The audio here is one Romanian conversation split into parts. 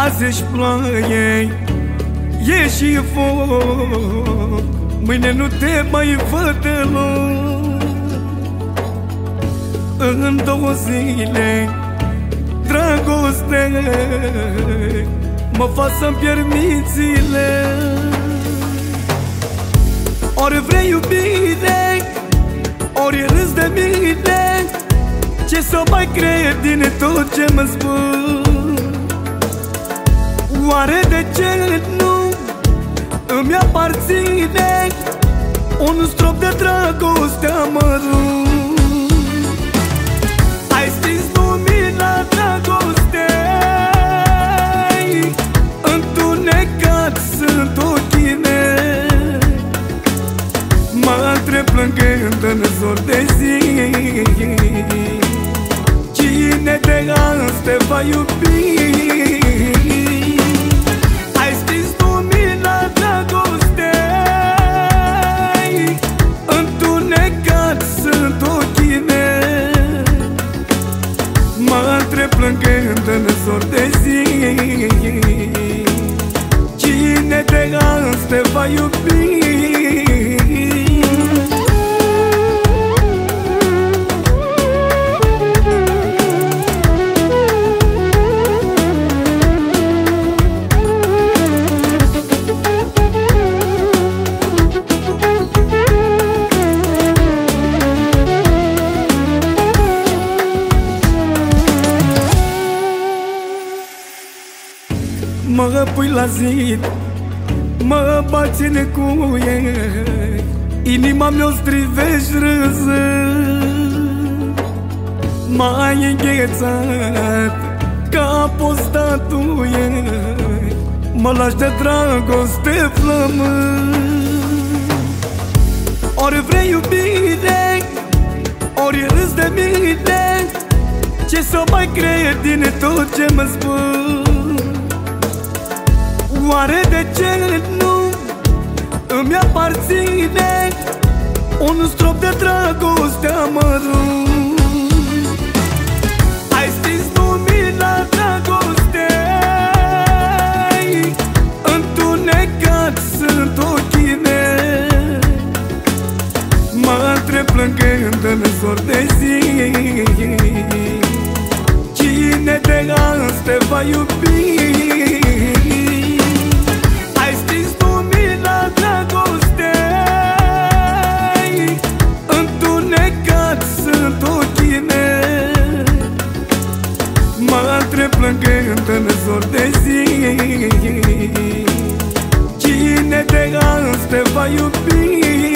Azi ești ploaie, e și foc, mâine nu te mai văd deloc. În 2 zile, dragoste, mă fac să-mi pierd mințile. Ori vrei iubire, ori râzi de mine, ce să mai cred din tot ce mă spun? Oare de ce nu îmi aparține un strop de dragoste amărât? Ai stins lumina dragostei, întunecat sunt ochii mei. Mă întreb plângând în zor de zi, cine de azi te va iubi? Ai stins lumina dragostei, întunecat sunt ochii mei. Mă întreb plângând în zor de zi, cine de azi te va iubi? Mă pui la zid, mă bați în cuie, inima mi-o strivești râzând. M-ai înghețat ca po statuie, mă lași de dragoste flămând. Ori vrei iubire, ori râzi de mine, ce să mai cred din tot ce mă spun? Oare de ce nu îmi aparține un strop de dragoste amărât? Ai stins lumina dragostei, întunecat sunt ochii mei. Mă întreb plângând în zor de zi, cine de azi te va iubi? Plângând în zor de zi, cine de azi te va iubi?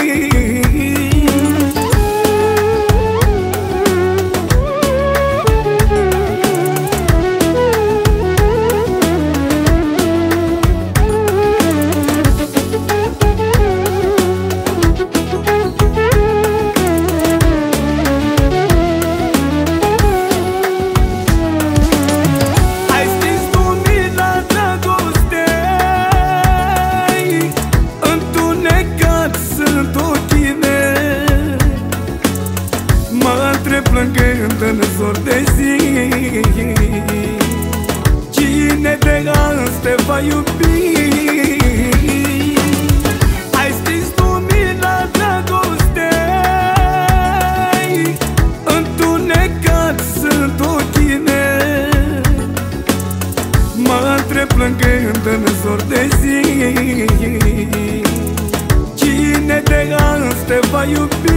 Plângând în zor de zi, cine de azi te va iubi? Ai stins lumina dragostei, întunecat sunt ochii mei. Mă întreb plângând în zor de zi, cine de azi te va iubi?